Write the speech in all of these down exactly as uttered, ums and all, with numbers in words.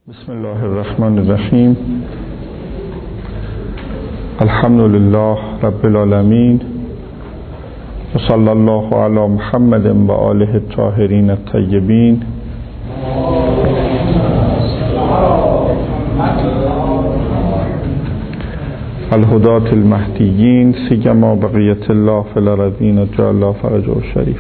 بسم الله الرحمن الرحیم. الحمد لله رب العالمین و صلی الله علی محمد و آله الطاهرین الطیبین. الهداة المهدیین سیما بقیت الله فی الارضین اجعل الله فرجه الشریف.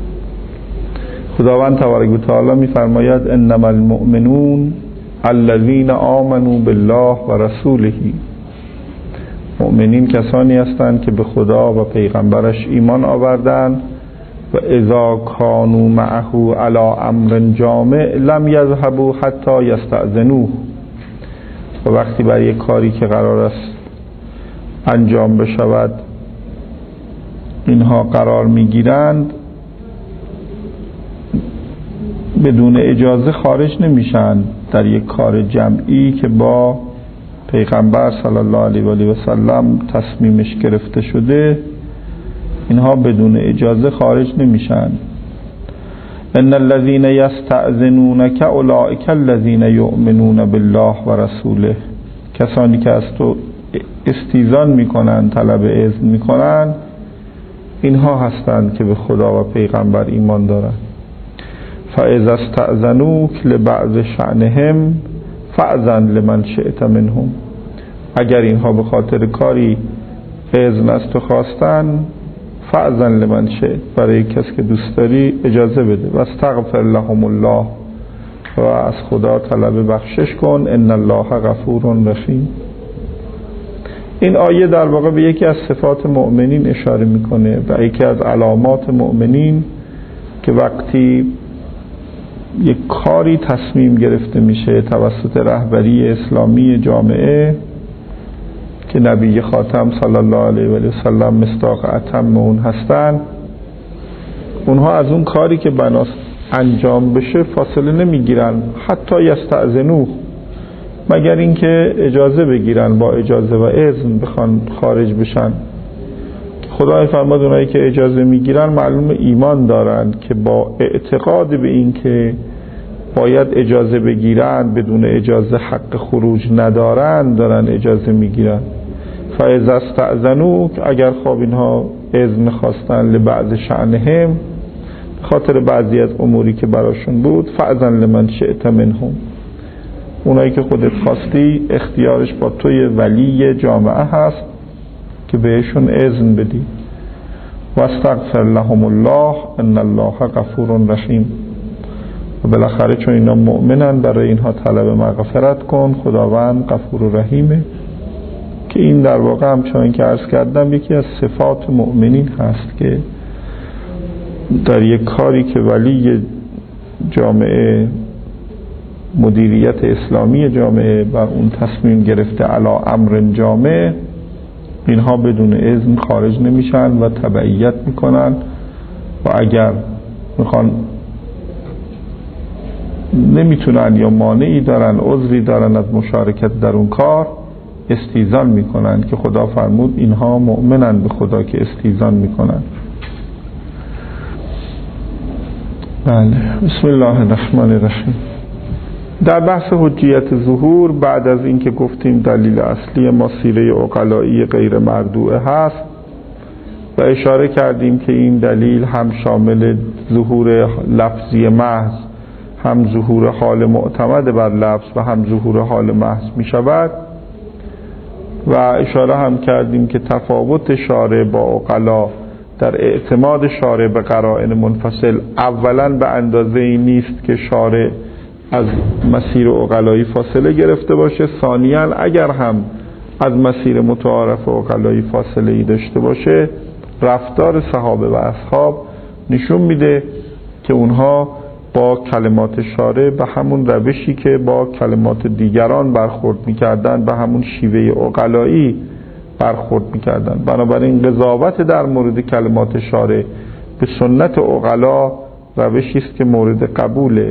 خداوند تبارک و تعالی می‌فرماید انما المؤمنون الذین آمنوا بالله و رسوله. مؤمنین کسانی هستند که به خدا و پیغمبرش ایمان آوردند و اذا کانوا معه علی امر جامع لم یذهبوا حتی یستأذنوه. و وقتی بر یک کاری که قرار است انجام بشود اینها قرار میگیرند بدون اجازه خارج نمیشن. در یک کار جمعی که با پیغمبر صلی الله علیه و آله و سلم تصمیمش گرفته شده اینها بدون اجازه خارج نمیشن. ان الذين يستأذنونك اولئک الذين يؤمنون بالله و رسوله. کسانی که از تو استیذان میکنن، طلب اذن میکنن، اینها هستند که به خدا و پیغمبر ایمان دارند. فاذا استأذنوك لبعض شأنهم فأذن لمن شئت منهم. اگر اینها به خاطر کاری اذن از تو خواستن فأذن لمن شئت، برای کسی که دوست داری اجازه بده. و استغفر لهم الله، و از خدا طلب بخشش کن. ان الله غفور رحیم. این آیه در واقع به یکی از صفات مؤمنین اشاره میکنه و یکی از علامات مؤمنین که وقتی یک کاری تصمیم گرفته میشه توسط رهبری اسلامی جامعه که نبی خاتم صلی الله علیه و سلم مصداق اتم اون هستن، اونها از اون کاری که بناست انجام بشه فاصله نمیگیرن حتی یستأذنوه، مگر اینکه اجازه بگیرن، با اجازه و اذن بخوان خارج بشن. خدا فرمود اونایی که اجازه میگیرن معلوم ایمان دارن که با اعتقاد به این که باید اجازه بگیرن بدون اجازه حق خروج ندارن دارن اجازه میگیرن. فاذا استأذنوک، اگر خواب اینها اذن خواستن لبعض شأنهم، خاطر بعضی از اموری که براشون بود، فأذن لمن شئت منهم. اونایی که خودت خواستی اختیارش با توی ولی جامعه هست که بهشون اذن بدی. و استغفر لهم الله ان الله غفور رحیم. و بالاخره چون اینا مؤمنن برای اینها طلب مغفرت کن. خداوند غفور و رحیمه، که این در واقع همچنان که عرض کردم یکی از صفات مؤمنین هست که در یک کاری که ولی جامعه، مدیریت اسلامی جامعه بر اون تصمیم گرفته علی امر جامع، اینها بدون اذن خارج نمیشن و تبعیت میکنن و اگر میخوان نمیتونن یا مانعی دارن، عذری دارن از مشارکت در اون کار، استیذان میکنن که خدا فرمود اینها مؤمنن به خدا که استیذان میکنن. بله. بسم الله الرحمن الرحیم. در بحث حجیت ظهور، بعد از اینکه گفتیم دلیل اصلی ما سیره عقلایی غیر مردوعه هست و اشاره کردیم که این دلیل هم شامل ظهور لفظی محض، هم ظهور حال معتمد بر لفظ و هم ظهور حال محض می شود، و اشاره هم کردیم که تفاوت شارع با عقلا در اعتماد شارع به قرائن منفصل اولا به اندازه ای نیست که شارع از مسیر عقلایی فاصله گرفته باشه، ثانیاً اگر هم از مسیر متعارف عقلایی فاصله ای داشته باشه، رفتار صحابه و اصحاب نشون میده که اونها با کلمات شارع به همون روشی که با کلمات دیگران برخورد میکردن به همون شیوه عقلایی برخورد میکردن. بنابراین قضاوت در مورد کلمات شارع به سنت عقلا روشی است که مورد قبوله.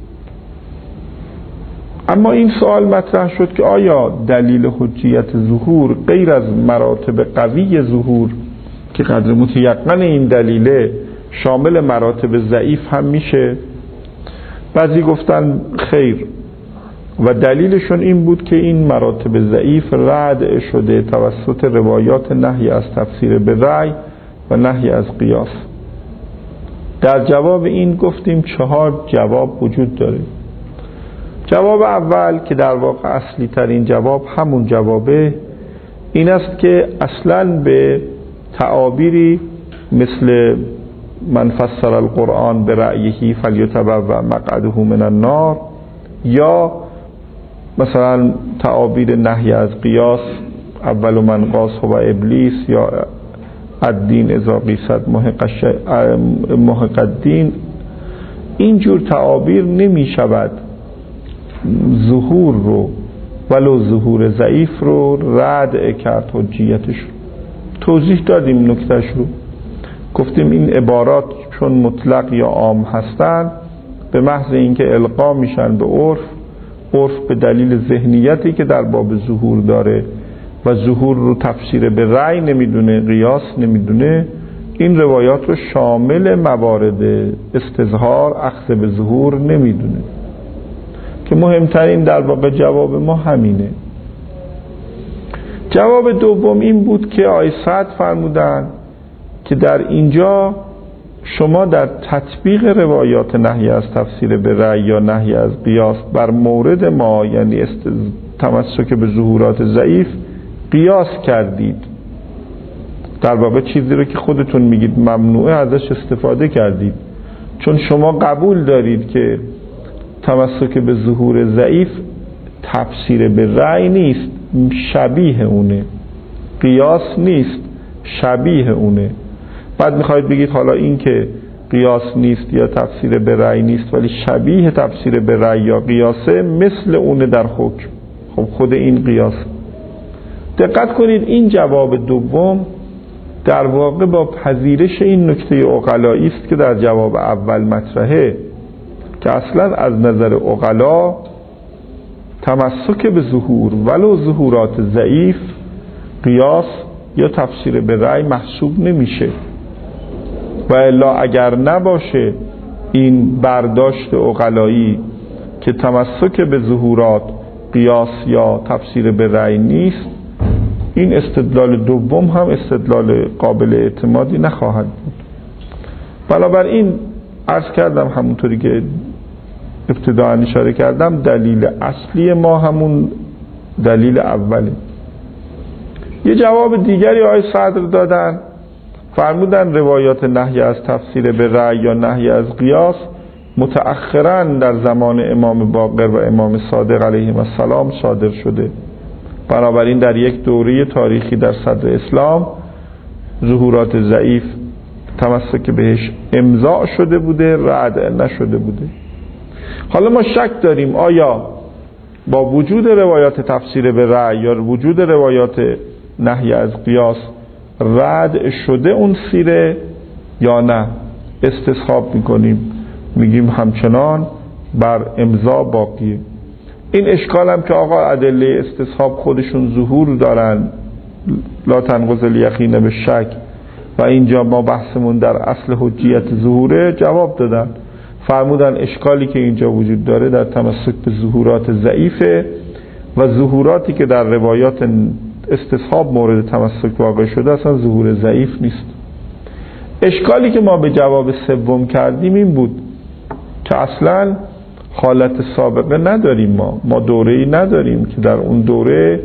اما این سوال مطرح شد که آیا دلیل حجیت ظهور غیر از مراتب قوی ظهور که قدر متیقن این دلیله شامل مراتب ضعیف هم میشه؟ بعضی گفتن خیر، و دلیلشون این بود که این مراتب ضعیف رد شده توسط روایات نهی از تفسیر به رأی و نهی از قیاس. در جواب این گفتیم چهار جواب وجود داره. جواب اول که در واقع اصلی ترین جواب همون جوابه، این است که اصلاً به تعابیری مثل من فسر القرآن به رأیه فلیتبوأ مقعده من النار یا مثلا تعابیر نهی از قیاس اول من قاس هو ابلیس یا الدین اذا قیست محق الدین، اینجور تعابیر نمی شود ظهور رو ولو ظهور ضعیف رو رد کرد حجیتش رو. توضیح دادیم نکتهش رو، گفتیم این عبارات چون مطلق یا عام هستند به محض اینکه القا میشن به عرف، عرف به دلیل ذهنیتی که در باب ظهور داره و ظهور رو تفسیر به رأی نمیدونه، قیاس نمیدونه، این روایات رو شامل موارد استظهار اخذ به ظهور نمیدونه، که مهمترین در واقع جواب ما همینه. جواب دوم این بود که آیه سعد فرمودن که در اینجا شما در تطبیق روایات نهی از تفسیر به رأی یا نهی از قیاس بر مورد ما، یعنی تمسک به ظهورات ضعیف، قیاس کردید. در واقع چیزی رو که خودتون میگید ممنوعه ازش استفاده کردید، چون شما قبول دارید که تمسک به ظهور ضعیف تفسیر به رأی نیست، شبیه اونه، قیاس نیست، شبیه اونه. بعد میخواید بگید حالا این که قیاس نیست یا تفسیر به رأی نیست ولی شبیه تفسیر به رأی یا قیاسه، مثل اونه در حکم. خب خود این قیاس. دقت کنید این جواب دوم در واقع با پذیرش این نکته عقلایی است که در جواب اول مطرحه، که اصلا از نظر عقلا تمسک به ظهور ولو ظهورات ضعیف قیاس یا تفسیر به رأی محسوب نمیشه، و الا اگر نباشه این برداشت عقلایی که تمسک به ظهورات قیاس یا تفسیر به رأی نیست، این استدلال دوم هم استدلال قابل اعتمادی نخواهد بود. بنابراین عرض کردم همونطوری که ابتداء اشاره کردم، دلیل اصلی ما همون دلیل اوله. یه جواب دیگری آیه صدر دادن، فرمودن روایات نهی از تفسیر به رأی یا نهی از قیاس متأخراً در زمان امام باقر و امام صادق علیهم السلام صادر شده، بنابراین در یک دوره تاریخی در صدر اسلام ظهورات ضعیف تمسک بهش امضاء شده بوده، رد نشده بوده. حالا ما شک داریم آیا با وجود روایات تفسیر به رأی یا وجود روایات نهی از قیاس رد شده اون سیره یا نه. استصحاب میکنیم، میگیم همچنان بر امضا باقیه. این اشکال هم که آقا ادله استصحاب خودشون ظهور دارن، لا تنقض الیقین به شک، و اینجا ما بحثمون در اصل حجیت ظهوره، جواب دادن، فرمودن اشکالی که اینجا وجود داره در تمسک به ظهورات ضعیفه و ظهوراتی که در روایات استصحاب مورد تمسک واقع شده اصلا ظهور ضعیف نیست. اشکالی که ما به جواب سوم کردیم این بود که اصلا حالت سابقه نداریم، ما ما دوره‌ای نداریم که در اون دوره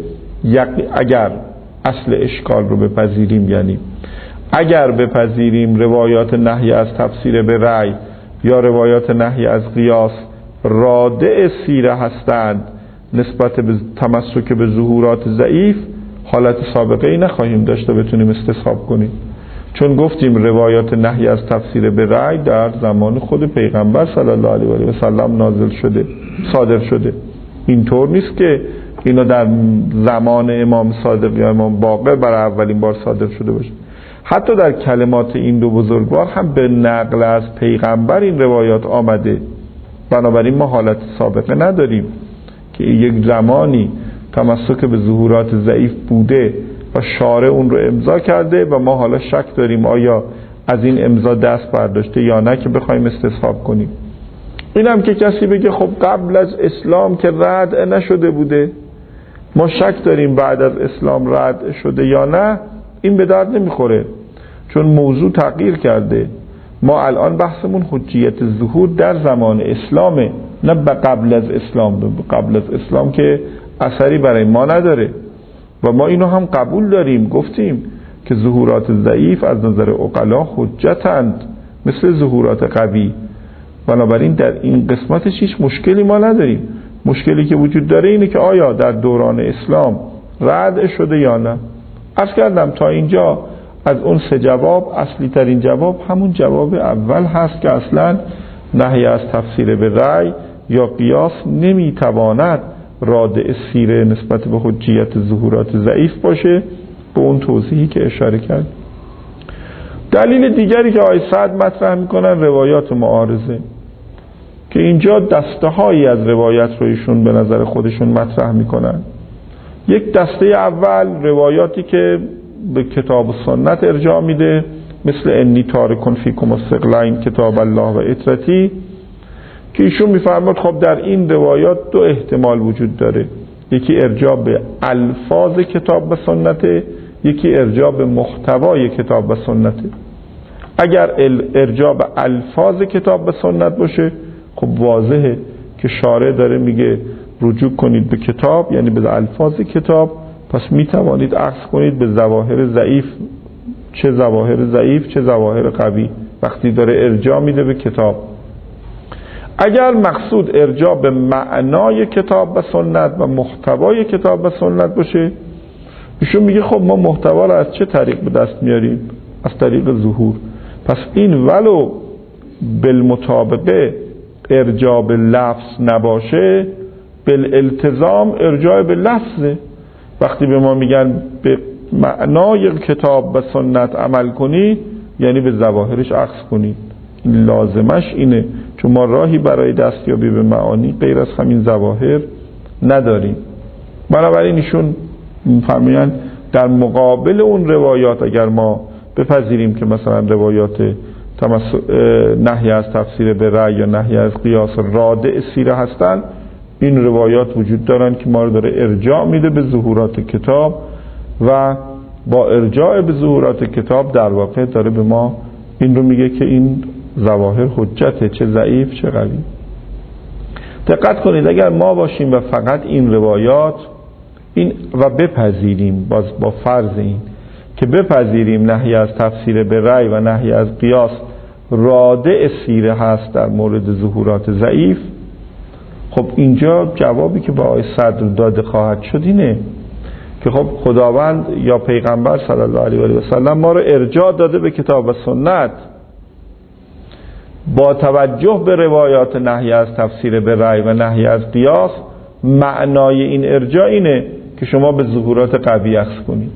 اگر اصل اشکال رو بپذیریم، یعنی اگر بپذیریم روایات نهی از تفسیر به رأی یا روایات نهی از قیاس رادع سیره هستند نسبت به تمسک به ظهورات ضعیف، حالت سابقه ای نخواهیم داشته بتونیم استصحاب کنیم، چون گفتیم روایات نهی از تفسیر به رأی در زمان خود پیغمبر صلی الله علیه و آله و سلم نازل شده، صادر شده. اینطور نیست که اینا در زمان امام صادق یا امام باقر برای اولین بار صادر شده باشه. حتی در کلمات این دو بزرگوار هم به نقل از پیغمبر این روایات آمده، بنابراین ما حالت سابقه نداریم که یک زمانی تمسک به ظهورات ضعیف بوده و شارع اون رو امضا کرده و ما حالا شک داریم آیا از این امضا دست برداشته یا نه که بخوایم استصحاب کنیم. اینم که کسی بگه خب قبل از اسلام که رد نشده بوده، ما شک داریم بعد از اسلام رد شده یا نه، این به درد نمیخوره، چون موضوع تغییر کرده. ما الان بحثمون حجیت ظهور در زمان اسلامه، نه قبل از اسلام. قبل از اسلام که اثری برای ما نداره و ما اینو هم قبول داریم، گفتیم که ظهورات ضعیف از نظر عقلا حجتند مثل ظهورات قوی. بنابراین در این قسمتش هیچ مشکلی ما نداریم. مشکلی که وجود داره اینه که آیا در دوران اسلام رد شده یا نه. عرض کردم تا اینجا از اون سه جواب اصلی ترین جواب همون جواب اول هست که اصلا نهی از تفسیر به رأی یا قیاس نمیتواند رادع سیره نسبت به حجیت ظهورات ضعیف باشه، به اون توضیحی که اشاره کرد. دلیل دیگری که آقای سعد مطرح میکنن روایات معارضه، که اینجا دسته هایی از روایت رو ایشون به نظر خودشون مطرح میکنن. یک دسته اول روایاتی که به کتاب و سنت ارجاع میده، مثل انی تارکن فیکم الثقلین کتاب الله و اطرتی، که ایشون میفرماد خب در این روایات دو احتمال وجود داره، یکی ارجاع به الفاظ کتاب و سنت، یکی ارجاع به محتوای کتاب و سنت. اگر ارجاع به الفاظ کتاب و سنت باشه خب واضحه که شارع داره میگه رجوع کنید به کتاب، یعنی به الفاظ کتاب، پس میتوانید عکس کنید به ظواهر ضعیف، چه ظواهر ضعیف چه ظواهر قوی، وقتی داره ارجاع میده به کتاب. اگر مقصود ارجاع به معنای کتاب و سنت و محتوای کتاب و سنت باشه، ایشون میگه خب ما محتوا رو از چه طریق به دست میاریم؟ از طریق ظهور. پس این ولو بالمطابقه ارجاع به لفظ نباشه، بالالتزام ارجاع به لفظه. وقتی به ما میگن به معنای کتاب و سنت عمل کنید، یعنی به ظواهرش عکس کنید. این لازمش اینه، چون ما راهی برای دستیابی به معانی غیر از همین ظواهر نداریم. بنابراین ایشون فرمایند در مقابل اون روایات اگر ما بپذیریم که مثلا روایات نهی از تفسیر به رأی یا نهی از قیاس رادع سیره هستن، این روایات وجود دارن که ما رو داره ارجاع میده به ظهورات کتاب و با ارجاع به ظهورات کتاب در واقع داره به ما این رو میگه که این ظواهر حجته، چه ضعیف چه قوی. دقت کنید اگر ما باشیم و فقط این روایات این و بپذیریم، باز با فرض این که بپذیریم نهی از تفسیر به رأی و نهی از قیاس رادع سیره هست در مورد ظهورات ضعیف، خب اینجا جوابی که با آقای صدر داده خواهد شد اینه که خب خداوند یا پیغمبر صلی الله علیه و سلم ما رو ارجاع داده به کتاب و سنت، با توجه به روایات نهی از تفسیر به رأی و نهی از قیاس معنای این ارجاع اینه که شما به ظهورات قوی عکس کنید.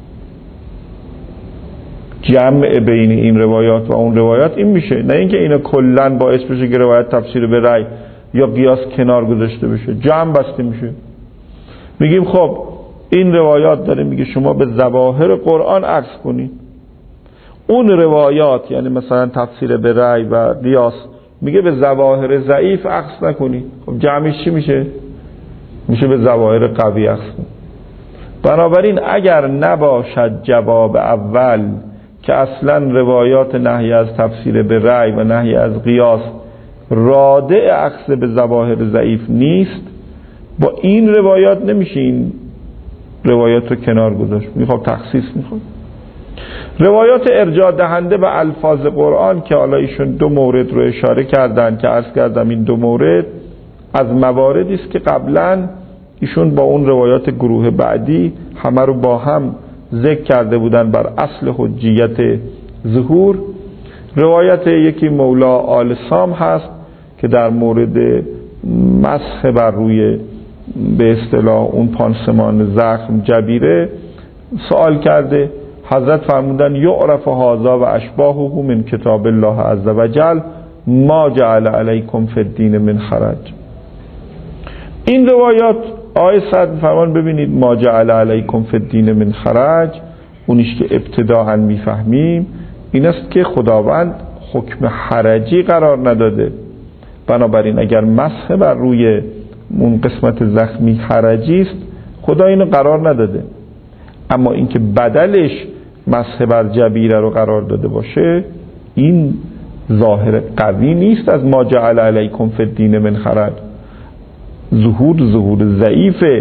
جمع بین این روایات و اون روایات این میشه، نه اینکه اینا کلن باعث بشه که روایت تفسیر به رأی یا قیاس کنار گذاشته بشه، جمع بسته میشه. میگیم خب این روایات داره میگه شما به ظواهر قرآن عکس کنید، اون روایات یعنی مثلا تفسیر به رأی و قیاس میگه به ظواهر ضعیف عکس نکنید. خب جمعش چی میشه؟ میشه به ظواهر قوی عکس کنید. بنابراین اگر نباشد جواب اول که اصلا روایات نهی از تفسیر به رأی و نهی از قیاس رادع عکس به ظواهر ضعیف نیست، با این روایات نمیشه این روایات رو کنار گذاشت، میخواد تخصیص میخواد. روایات ارجاع دهنده به الفاظ قرآن که حالا ایشون دو مورد رو اشاره کردن که عرض کردم این دو مورد از مواردی است که قبلا ایشون با اون روایات گروه بعدی همه رو با هم ذکر کرده بودن بر اصل حجیت ظهور. روایت یکی مولا آل سام هست که در مورد مسح بر روی به اصطلاح اون پانسمان زخم جبیره سوال کرده. حضرت فرمودن یعرف هذا و اشباهه من کتاب الله عز و جل ما جعل علیکم فی الدین من خرج. این روایات آیه صد فرمان ببینید ما جعل علیکم فی الدین من خرج، اونیش که ابتداءً میفهمیم این است که خداوند حکم حرجی قرار نداده، بنابراین اگر مسح بر روی اون قسمت زخمی حرجی است خدا اینو قرار نداده، اما اینکه بدلش مسح بر جبیره رو قرار داده باشه این ظاهر قوی نیست از ما جعل علیکم فی الدین من حرج. ظهور ظهور ضعیفه.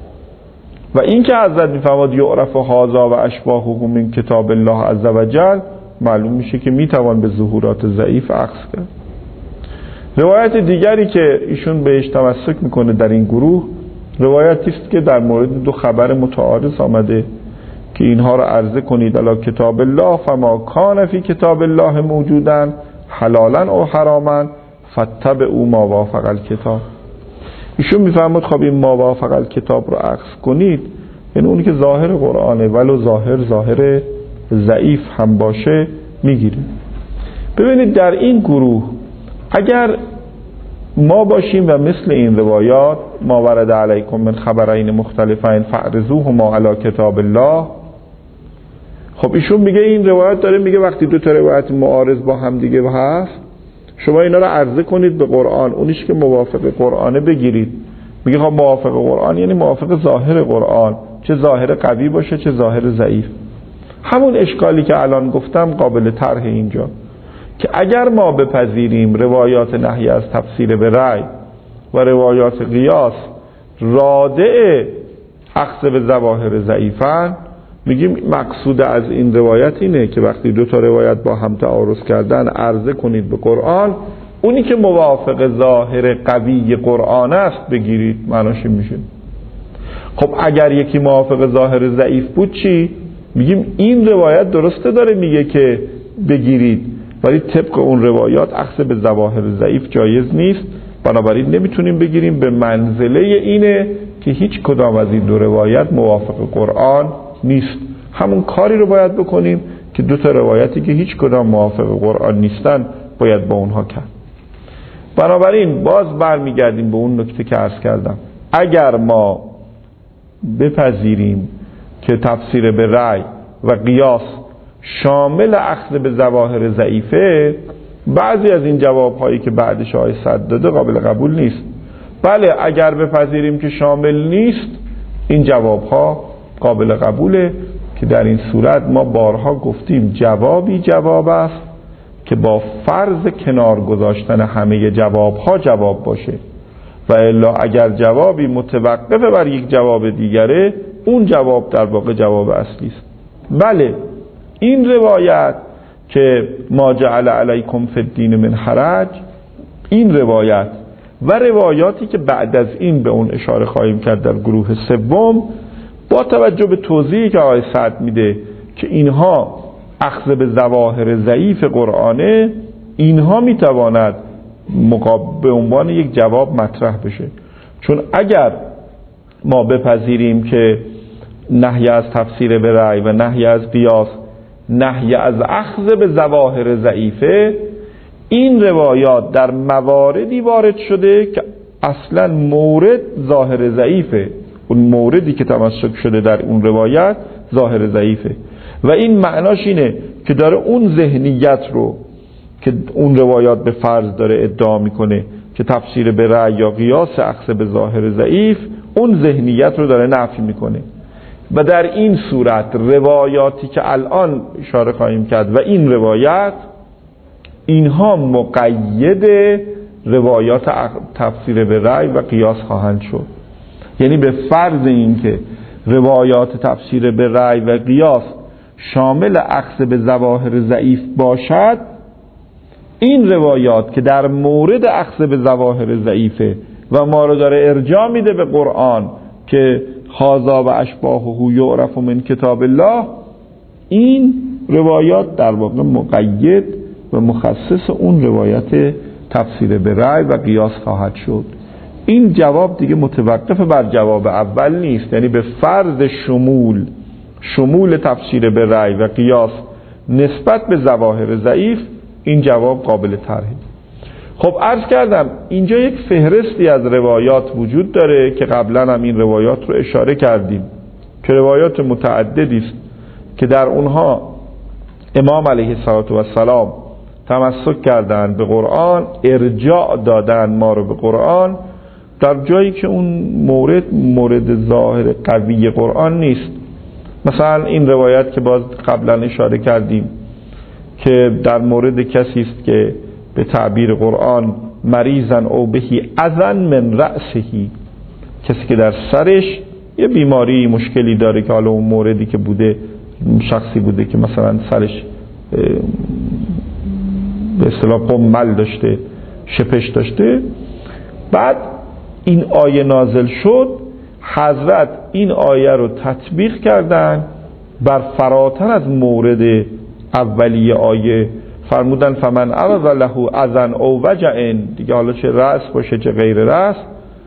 و این که حضرت میفرماد یعرف هذا و اشباهه من کتاب الله عز و جل، معلوم میشه که میتوان به ظهورات ضعیف عکس کرد. روایت دیگری که ایشون بهش تمسک میکنه در این گروه روایتی است که در مورد دو خبر متعارض آمده که اینها را عرضه کنید الی کتاب الله فما کان فی کتاب الله موجودا حلالا او حراما فاتبعوا ما وافق الکتاب. ایشون میفرماد خب این ما وافق الکتاب رو عکس کنید، یعنی اونی که ظاهر قرآنه ولو ظاهر ظاهر ضعیف هم باشه میگیرید. ببینید در این گروه اگر ما باشیم و مثل این روایات ما ورد علیکم من خبرین مختلفین فعرضوهما علی کتاب الله، خب ایشون میگه این روایت داره میگه وقتی دو تا روایت معارض با هم دیگه هست شما اینا رو عرضه کنید به قرآن، اونیش که موافق قرآنه بگیرید. میگه خب موافق قرآن یعنی موافق ظاهر قرآن، چه ظاهر قوی باشه چه ظاهر ضعیف. همون اشکالی که الان گفتم قابل طرح اینجا که اگر ما بپذیریم روایات نهی از تفسیر به رأی و روایات قیاس رادع اخذ به ظواهر ضعیفن، میگیم مقصود از این روایت اینه که وقتی دو تا روایت با هم تعارض کردن عرضه کنید به قرآن، اونی که موافق ظاهر قوی قرآن است بگیرید. معناش این میشه خب اگر یکی موافق ظاهر ضعیف بود چی؟ میگیم این روایت درسته داره میگه که بگیرید، ولی طبق اون روایات اخذ به ظواهر ضعیف جایز نیست، بنابراین نمیتونیم بگیریم. به منزله اینه که هیچ کدام از این دو روایت موافق قرآن نیست. همون کاری رو باید بکنیم که دو تا روایتی که هیچ کدام موافق قرآن نیستن باید با اونها کرد. بنابراین باز برمیگردیم به اون نکته که عرض کردم، اگر ما بپذیریم که تفسیر به رأی و قیاس شامل اخذ به ظواهر ضعیفه، بعضی از این جوابهایی که بعدش آقای صدر داده قابل قبول نیست. بله اگر بپذیریم که شامل نیست این جوابها قابل قبوله که در این صورت ما بارها گفتیم جوابی جواب است که با فرض کنار گذاشتن همه جوابها جواب باشه، و الا اگر جوابی متوقف بر یک جواب دیگره اون جواب در واقع جواب اصلی است. بله این روایت که ما جعل علیکم فی الدین من حرج، این روایت و روایاتی که بعد از این به اون اشاره خواهیم کرد در گروه سوم، با توجه به توضیحی که آقای سعد میده که اینها اخذ به ظواهر ضعیف قرآنه، اینها میتواند به عنوان یک جواب مطرح بشه. چون اگر ما بپذیریم که نهی از تفسیر به رأی و نهی از قیاس نهی از اخذ به ظواهر ضعیفه، این روایات در مواردی وارد شده که اصلا مورد ظاهر ضعیفه، اون موردی که تمسک شده در اون روایت ظاهر ضعیفه، و این معناش اینه که داره اون ذهنیت رو که اون روایات به فرض داره ادعا میکنه که تفسیر به رأی یا قیاس اخذ به ظاهر ضعیف، اون ذهنیت رو داره نفی میکنه. و در این صورت روایاتی که الان اشاره خواهیم کرد و این روایت، اینها مقید روایات تفسیر به رأی و قیاس خواهند شد. یعنی به فرض این که روایات تفسیر به رأی و قیاس شامل اخذ به ظواهر ضعیف باشد، این روایات که در مورد اخذ به ظواهر ضعیفه و ما رو داره ارجاع میده به قرآن که هذا و اشباهه یعرف من کتاب الله، این روایات در واقع مقید و مخصص اون روایت تفسیر به رأی و قیاس خواهد شد. این جواب دیگه متوقف بر جواب اول نیست، یعنی به فرض شمول شمول تفسیر به رأی و قیاس نسبت به ظواهر ضعیف، این جواب قابل طرحه. خب عرض کردم اینجا یک فهرستی از روایات وجود داره که قبلا هم این روایات رو اشاره کردیم که روایات متعددی است که در اونها امام علیه الصلاه و السلام تمسک کردن به قرآن، ارجاع دادن ما رو به قرآن در جایی که اون مورد مورد ظاهر قوی قرآن نیست. مثلا این روایت که باز قبلا اشاره کردیم که در مورد کسی است که به تعبیر قرآن مریضن او بهی اذن من رأسهی، کسی که در سرش یه بیماری مشکلی داره که حالا اون موردی که بوده شخصی بوده که مثلا سرش به اصطلاح قمل داشته، شپش داشته. بعد این آیه نازل شد، حضرت این آیه رو تطبیق کردن بر فراتر از مورد اولیه آیه، فرمودن فمن عرض له اذن او وجع، دیگه حالا چه رأس باشه چه غیر رأس،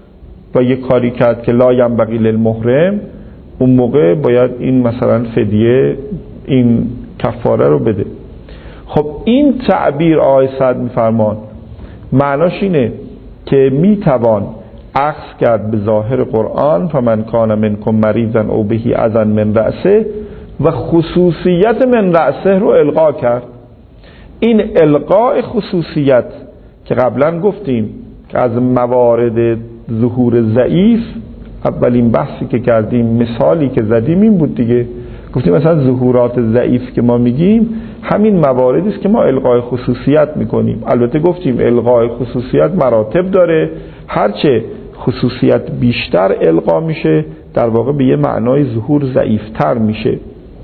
و یه کاری کرد که لا ینبغی للمحرم، اون موقع باید این مثلا فدیه این کفاره رو بده. خب این تعبیر آیه صد میفرمان معناش اینه که میتوان عکس کرد به ظاهر قرآن فمن کان منکم مریضا او بهی اذن من رأسه و خصوصیت من رأسه رو القا کرد. این القاء خصوصیت که قبلا گفتیم که از موارد ظهور ضعیف، اولین بحثی که کردیم مثالی که زدیم این بود دیگه، گفتیم مثلا ظهورات ضعیف که ما میگیم همین مواردی است که ما القاء خصوصیت میکنیم. البته گفتیم القاء خصوصیت مراتب داره، هرچه خصوصیت بیشتر القا میشه در واقع به یه معنای ظهور ضعیفتر میشه.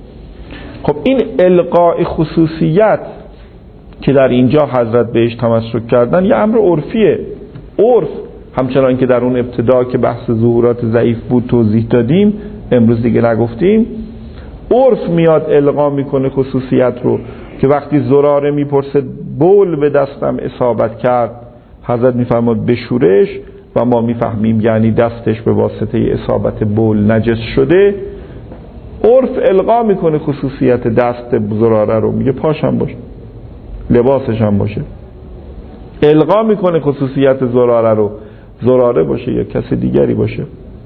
خب این القاء خصوصیت که در اینجا حضرت بهش تمسک کردن یه امر عرفیه. عرف همچنان که در اون ابتدا که بحث ظهورات ضعیف بود توضیح دادیم، امروز دیگه نگفتیم، عرف میاد القا میکنه خصوصیت رو که وقتی زراره میپرسه بول به دستم اصابت کرد، حضرت میفرماد بشورش و ما میفهمیم یعنی دستش به واسطه اصابت بول نجس شده. عرف القا میکنه خصوصیت دست زراره رو، میگه پاشم باشه، لباسش هم باشه. القا میکنه خصوصیت زراره رو، زراره باشه یا کسی دیگری باشه.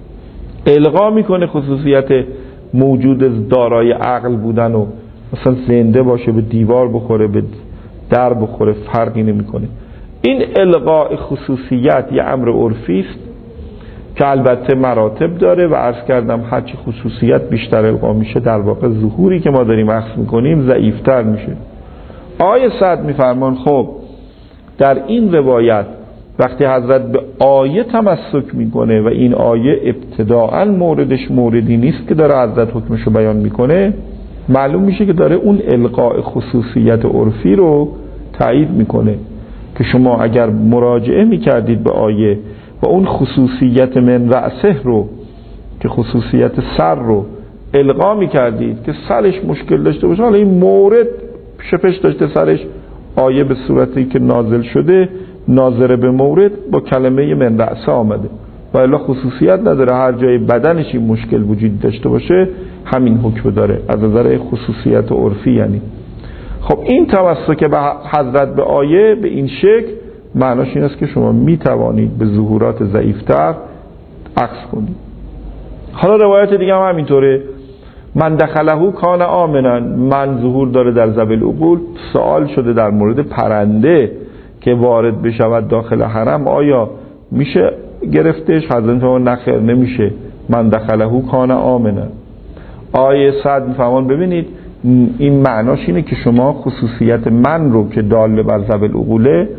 القا میکنه خصوصیت موجود دارای عقل بودن و مثلا زنده باشه، به دیوار بخوره به در بخوره، فرقی نمیکنه. این القاء خصوصیت یه امر عرفی است که البته مراتب داره و عرض کردم هرچی خصوصیت بیشتر القا میشه در واقع ظهوری که ما داریم عکس میکنیم ضعیفتر میشه. آیه صد میفرمان خب در این روایت وقتی حضرت به آیه تمسک میکنه و این آیه ابتداءً موردش موردی نیست که داره حضرت حکمشو بیان میکنه، معلوم میشه که داره اون القاء خصوصیت عرفی رو تایید میکنه که شما اگر مراجعه میکردید به آیه و اون خصوصیت من رأسه رو که خصوصیت سر رو القا میکردید که سرش مشکل داشته باشه، حالا این مورد شپش داشته سرش، آیه به صورتی که نازل شده ناظر به مورد با کلمه من رأسه آمده و الا خصوصیت نداره، هر جای بدنش این مشکل وجود داشته باشه همین حکم داره از نظر خصوصیت عرفی. یعنی خب این تمسک به حضرت به آیه به این شکل معناش این است که شما می توانید به ظهورات ضعیفتر عکس کنید. حالا روایت دیگه هم همینطوره، من دخلهو کان آمنا، من ظهور داره در ذوی العقول. سوال شده در مورد پرنده که وارد بشود داخل حرم آیا میشه گرفتش؟ حضرت فرمان نخیر نمیشه، من دخلهو کان آمنا. آیه صد میفهمان ببینید این معناش اینه که شما خصوصیت من رو که داله بر ذوی العقوله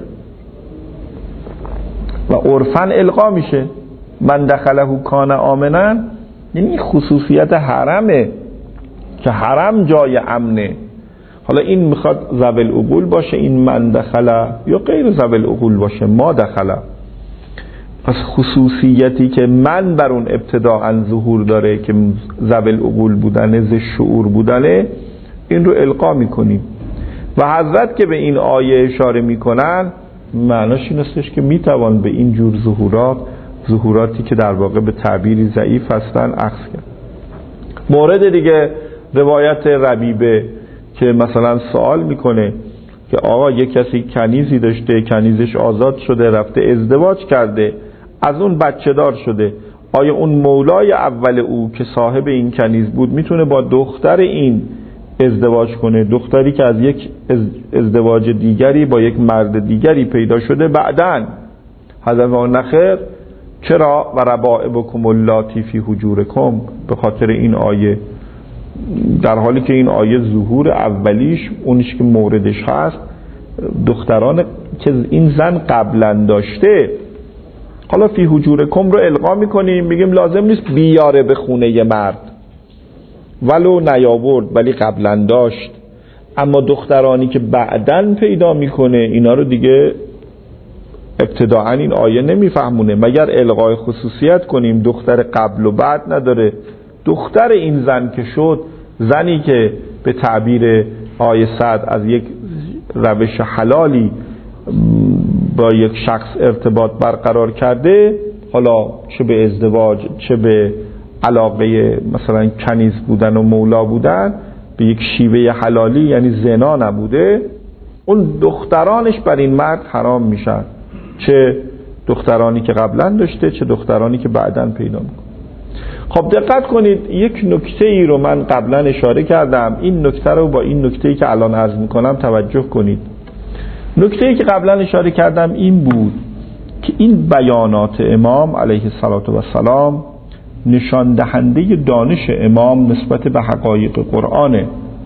و عرفاً القا میشه، من دخلهو کان آمنا یعنی خصوصیت حرمه که حرم جای امنه. حالا این میخواد ذوی العقول باشه، این من دخله، یا غیر ذوی العقول باشه ما دخله. پس خصوصیتی که من بر اون ابتداءً ظهور داره که ذوی العقول بودنه، ذی شعور بودنه، این رو القا میکنیم. و حضرت که به این آیه اشاره میکنن معناش این استش که میتوان به این جور ظهورات، ظهوراتی که در واقع به تعبیری ضعیف هستن عکس کرد. مورد دیگه روایت ربیبه که مثلا سوال میکنه که آقا یک کسی کنیزی داشته، کنیزش آزاد شده، رفته ازدواج کرده، از اون بچه دار شده، آیا اون مولای اول او که صاحب این کنیز بود میتونه با دختر این ازدواج کنه، دختری که از یک ازدواج دیگری با یک مرد دیگری پیدا شده بعدن. حضرت نخیر چرا؟ و ربائبکم اللاتی فی حجورکم، به خاطر این آیه، در حالی که این آیه ظهور اولیش اونیش که موردش هست دختران که این زن قبلا داشته. حالا فی حجورکم رو القا میکنیم، میگیم لازم نیست بیاره به خونه ی مرد، ولو نیاورد ولی قبلا داشت. اما دخترانی که بعدن پیدا میکنه اینا رو دیگه ابتداعا این آیه نمیفهمونه، مگر الغای خصوصیت کنیم دختر قبل و بعد نداره. دختر این زن که شد، زنی که به تعبیر آیه صد از یک روش حلالی با یک شخص ارتباط برقرار کرده، حالا چه به ازدواج چه به علاقه مثلا کنیز بودن و مولا بودن، به یک شیوه حلالی یعنی زنا نبوده، اون دخترانش بر این مرد حرام میشن، چه دخترانی که قبلا داشته چه دخترانی که بعداً پیدا میکنه. خب دقت کنید، یک نکته ای رو من قبلا اشاره کردم، این نکته رو با این نکته ای که الان عرض میکنم توجه کنید. نکته ای که قبلا اشاره کردم این بود که این بیانات امام علیه السلام نشان دهنده دانش امام نسبت به حقایق قرآنه،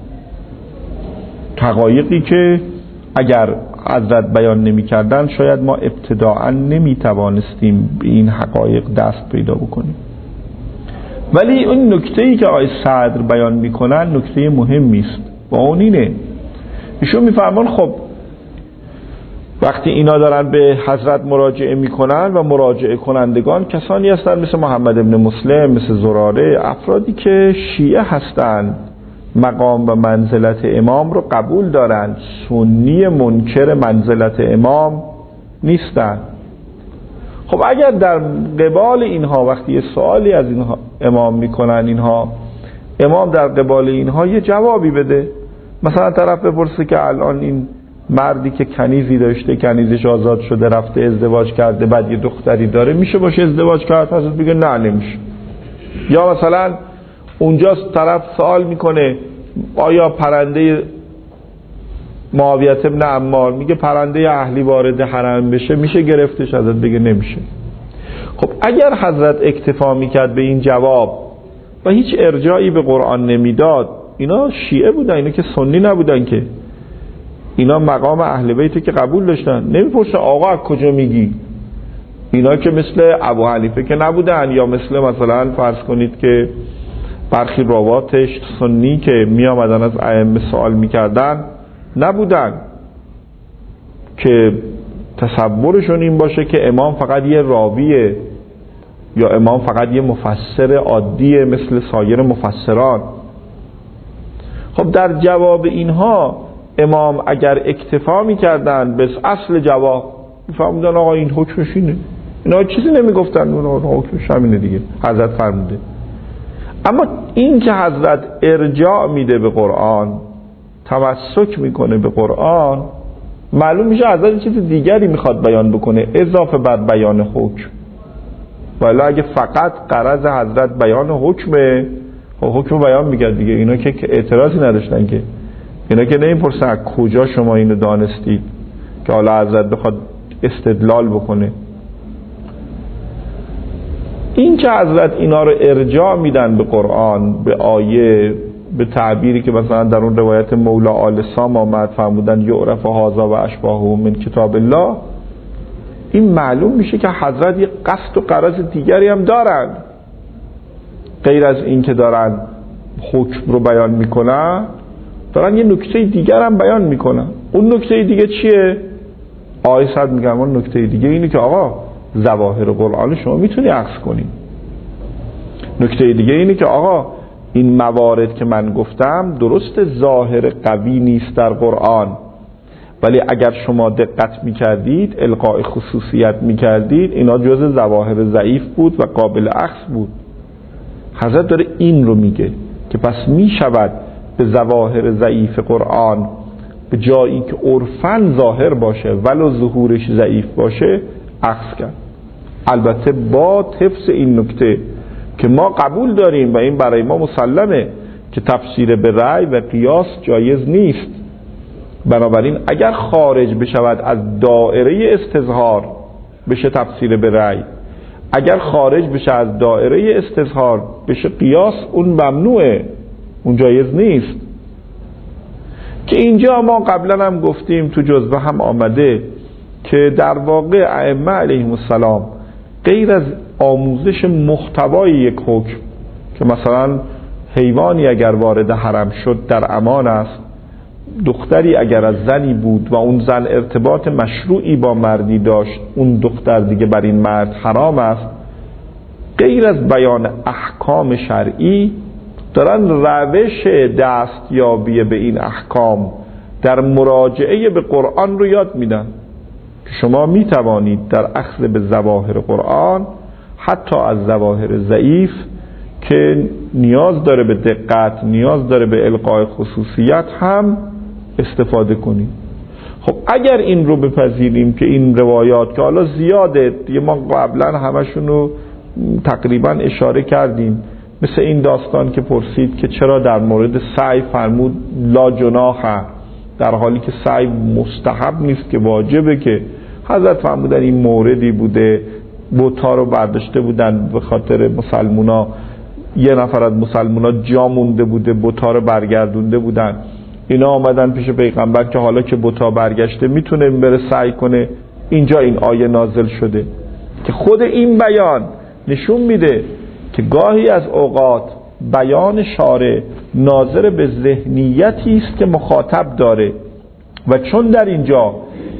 حقایقی که اگر حضرت بیان نمی کردن شاید ما ابتداعا نمی توانستیم به این حقایق دست پیدا بکنیم. ولی اون نکته‌ای که آقای صدر بیان میکنن نکته مهمی است و اون اینه، ایشون میفرمان خب وقتی اینا دارن به حضرت مراجعه میکنن و مراجعه کنندگان کسانی هستن مثل محمد ابن مسلم، مثل زراره، افرادی که شیعه هستن، مقام و منزلت امام رو قبول دارن، سنی منکر منزلت امام نیستن. خب اگر در قبال اینها وقتی یه سوالی از اینها امام میکنن، اینها امام در قبال اینها یه جوابی بده، مثلا طرف بپرسه که الان این مردی که کنیزی داشته، کنیزش آزاد شده، رفته ازدواج کرده، بعد یه دختری داره، میشه باشه ازدواج کرد؟ حضرت بگه نه نمیشه. یا مثلا اونجا طرف سوال میکنه آیا پرنده معاویه ابن عمار، میگه پرنده اهلی وارد حرم بشه میشه گرفتش؟ حضرت بگه نمیشه. خب اگر حضرت اکتفا میکرد به این جواب و هیچ ارجاعی به قرآن نمیداد، اینا شیعه بودن، اینا که سنی نبودن، که اینا مقام اهل بیت که قبول داشتن. نمیپرسه آقا از کجا میگی؟ اینا که مثل ابو حنیفه که نبودن، یا مثل مثلا فرض کنید که برخی رواتش سنی که می آمدن از ائمه سوال میکردن نبودن، که تصورشون این باشه که امام فقط یه راویه یا امام فقط یه مفسر عادیه مثل سایر مفسران. خب در جواب اینها امام اگر اکتفا میکردن به اصل جواب، میفهمدن آقا این حکمش اینه، اینا چیزی نمیگفتن، اون حکمش همینه دیگه، حضرت فرموده. اما این که حضرت ارجاع میده به قرآن، تمسک میکنه به قرآن، معلوم میشه حضرت چیز دیگری میخواد بیان بکنه اضافه بر بیان حکم. ولی اگه فقط غرض حضرت بیان حکمه، حکم بیان میگرد دیگه، اینا که اعتراضی نداشتن، که اینا که نمیپرسن از کجا شما اینو دانستید که حالا حضرت بخواد استدلال بکنه. این که حضرت اینا رو ارجاع میدن به قرآن، به آیه، به تعبیری که مثلا در اون روایت مولا آل سام آمد فرمودن یعرف هذا و اشباهه من کتاب الله، این معلوم میشه که حضرت یک قصد و غرض دیگری هم دارن غیر از این که دارن حکم رو بیان میکنن، دارن یه نکته دیگر هم بیان میکنن. اون نکته دیگه چیه؟ آیه صد میگم اون نکته دیگه اینه که آقا ظواهر قرآن شما میتونی عکس کنی. نکته دیگه اینه که آقا این موارد که من گفتم درست ظاهر قوی نیست در قرآن، ولی اگر شما دقت میکردید، القاء خصوصیت میکردید، اینا جز ظواهر ضعیف بود و قابل اخذ بود. حضرت داره این رو میگه که پس میشود به ظواهر ضعیف قرآن به جایی که عرفاً ظاهر باشه ولو ظهورش ضعیف باشه اخذ کرد، البته با حفظ این نکته که ما قبول داریم و این برای ما مسلمه که تفسیر به رأی و قیاس جایز نیست. بنابراین اگر خارج بشود از دائره استظهار بشه تفسیر به رأی، اگر خارج بشه از دائره استظهار بشه قیاس، اون ممنوعه، اون جایز نیست. که اینجا ما قبلا هم گفتیم تو جزوه هم آمده که در واقع ائمه علیهم السلام غیر از آموزش محتوای یک حکم که مثلا حیوانی اگر وارد حرم شد در امان است، دختری اگر از زنی بود و اون زن ارتباط مشروعی با مردی داشت، اون دختر دیگه بر این مرد حرام است، غیر از بیان احکام شرعی دارن روش دستیابی به این احکام در مراجعه به قرآن رو یاد میدن که شما میتوانید در اخذ به ظواهر قرآن حتی از ظواهر ضعیف که نیاز داره به دقت، نیاز داره به القاء خصوصیت هم استفاده کنید. خب اگر این رو بپذیریم که این روایات که حالا زیاده دیگه، ما قبلا همشون رو تقریبا اشاره کردیم، مثل این داستان که پرسید که چرا در مورد سعی فرمود لا جناح، در حالی که سعی مستحب نیست که واجبه، که حضرت فرمودن این موردی بوده بت‌ها رو برداشته بودن به خاطر مسلمونا، یه نفر از مسلمونا جا مونده بوده بت‌ها رو برگردونده بودن، اینا آمدن پیش پیغمبر که حالا که بت‌ها برگشته میتونه بره سعی کنه. اینجا این آیه نازل شده که خود این بیان نشون میده که گاهی از اوقات بیان شارع ناظر به ذهنیتی است که مخاطب داره و چون در اینجا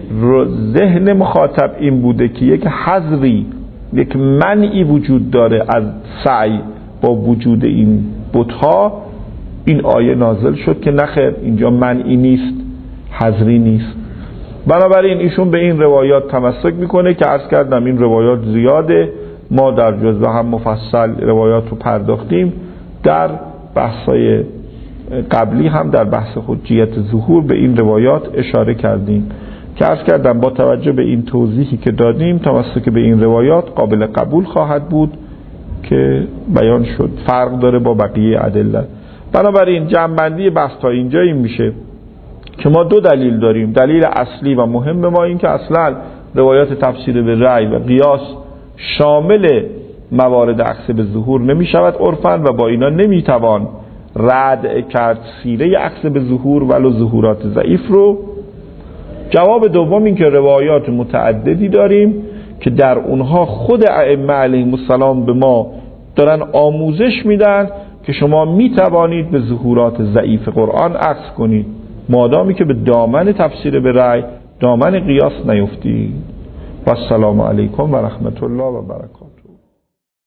ذهن مخاطب این بوده که یک حظری، یک منعی وجود داره از سعی با وجود این بت‌ها، این آیه نازل شد که نخیر اینجا منعی نیست، حظری نیست. بنابراین ایشون به این روایات تمسک میکنه که عرض کردم این روایات زیاده، ما در جزوه هم مفصل روایات رو پرداختیم، در بحثای قبلی هم در بحث حجیت ظهور به این روایات اشاره کردیم که عرض کردم با توجه به این توضیحی که دادیم تمسک به این روایات قابل قبول خواهد بود که بیان شد، فرق داره با بقیه ادله. بنابراین جمع‌بندی بحث تا اینجا این میشه که ما دو دلیل داریم. دلیل اصلی و مهم ما این که اصلا روایات تفسیر به رأی و قیاس شامل موارد عکس به ظهور نمی شود عرفاً و با اینا نمی توان رد کرد سیره عکس به ظهور ولو ظهورات ضعیف رو. جواب دوم این که روایات متعددی داریم که در اونها خود ائمه علیهم السلام به ما دارن آموزش میدن که شما می توانید به ظهورات ضعیف قرآن عکس کنید مادامی که به دامن تفسیر به رأی، دامن قیاس نیفتید. و السلام علیکم و رحمت الله و برکاته.